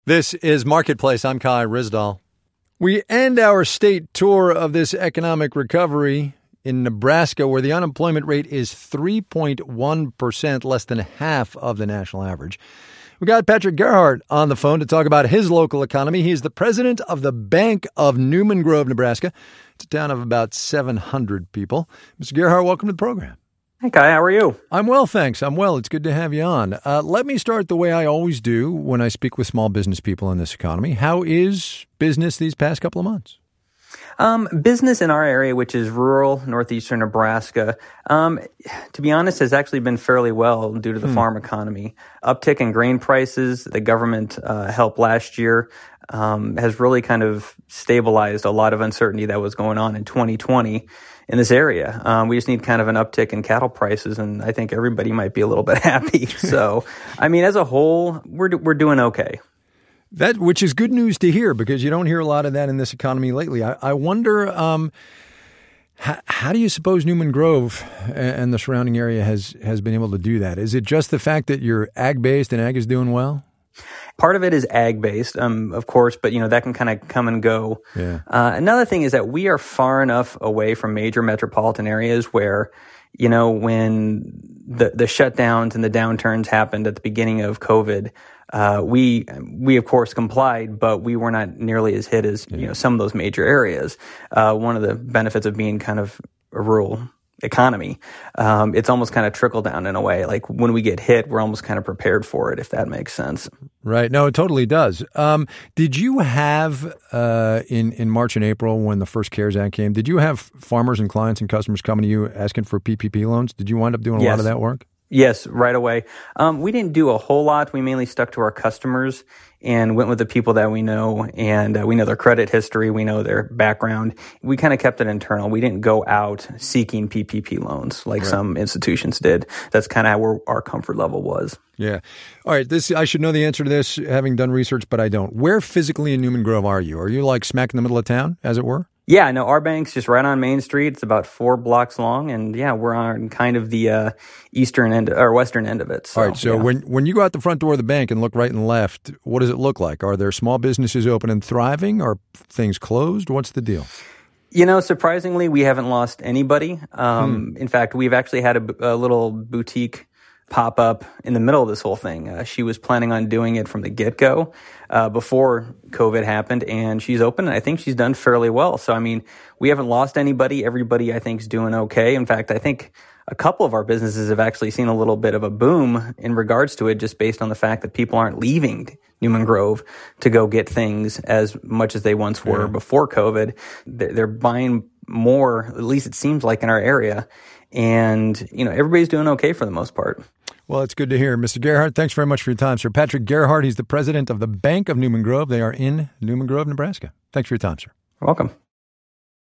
This is Marketplace. I'm Kai Ryssdal. We end our state tour of this economic recovery in Nebraska, where the unemployment rate is 3.1%, less than half of the national average. We got Patrick Gerhardt on the phone to talk about his local economy. He's the president of the Bank of Newman Grove, Nebraska. It's a town of about 700 people. Mr. Gerhardt, welcome to the program. Hey, Kai, how are you? I'm well, thanks. I'm well. It's good to have you on. Let me start the way I always do when I speak with small business people in this economy. How is business these past couple of months? Business in our area, which is rural northeastern Nebraska, to be honest, has actually been fairly well due to the farm economy. Uptick in grain prices, the government help last year has really kind of stabilized a lot of uncertainty that was going on in 2020 in this area. We just need kind of an uptick in cattle prices, and I think everybody might be a little bit happy. So, I mean, as a whole, we're doing okay. That, which is good news to hear, because you don't hear a lot of that in this economy lately. I wonder, how do you suppose Newman Grove and the surrounding area has been able to do that? Is it just the fact that you're ag-based and ag is doing well? Part of it is ag-based, of course, but, that can kind of come and go. Yeah. Another thing is that we are far enough away from major metropolitan areas where, when the shutdowns and the downturns happened at the beginning of COVID, we of course complied, but we were not nearly as hit as, some of those major areas. One of the benefits of being kind of a rural economy, it's almost kind of trickle down in a way. Like when we get hit, we're almost kind of prepared for it, if that makes sense. Right. No, it totally does. Did you have, in March and April, when the first CARES Act came, did you have farmers and clients and customers coming to you asking for PPP loans? Did you wind up doing a lot of that work? Yes, right away. We didn't do a whole lot. We mainly stuck to our customers and went with the people that we know, and we know their credit history, we know their background. We kind of kept it internal. We didn't go out seeking PPP loans like some institutions did. That's kind of where our comfort level was. Yeah. All right. I should know the answer to this, having done research, but I don't. Where physically in Newman Grove are you? Are you like smack in the middle of town, as it were? Yeah, no, our bank's just right on Main Street. It's about 4 blocks long, and we're on kind of the eastern end or western end of it. So, all right, so when you go out the front door of the bank and look right and left, what does it look like? Are there small businesses open and thriving? Are things closed? What's the deal? Surprisingly, we haven't lost anybody. In fact, we've actually had a little boutique pop up in the middle of this whole thing. She was planning on doing it from the get-go before COVID happened, and she's open, and I think she's done fairly well. So, I mean, we haven't lost anybody. Everybody, I think, is doing okay. In fact, I think a couple of our businesses have actually seen a little bit of a boom in regards to it, just based on the fact that people aren't leaving Newman Grove to go get things as much as they once were before COVID. They're buying more, at least it seems like, in our area. And, everybody's doing okay for the most part. Well, it's good to hear. Mr. Gerhardt, thanks very much for your time, sir. Patrick Gerhardt, he's the president of the Bank of Newman Grove. They are in Newman Grove, Nebraska. Thanks for your time, sir. You're welcome.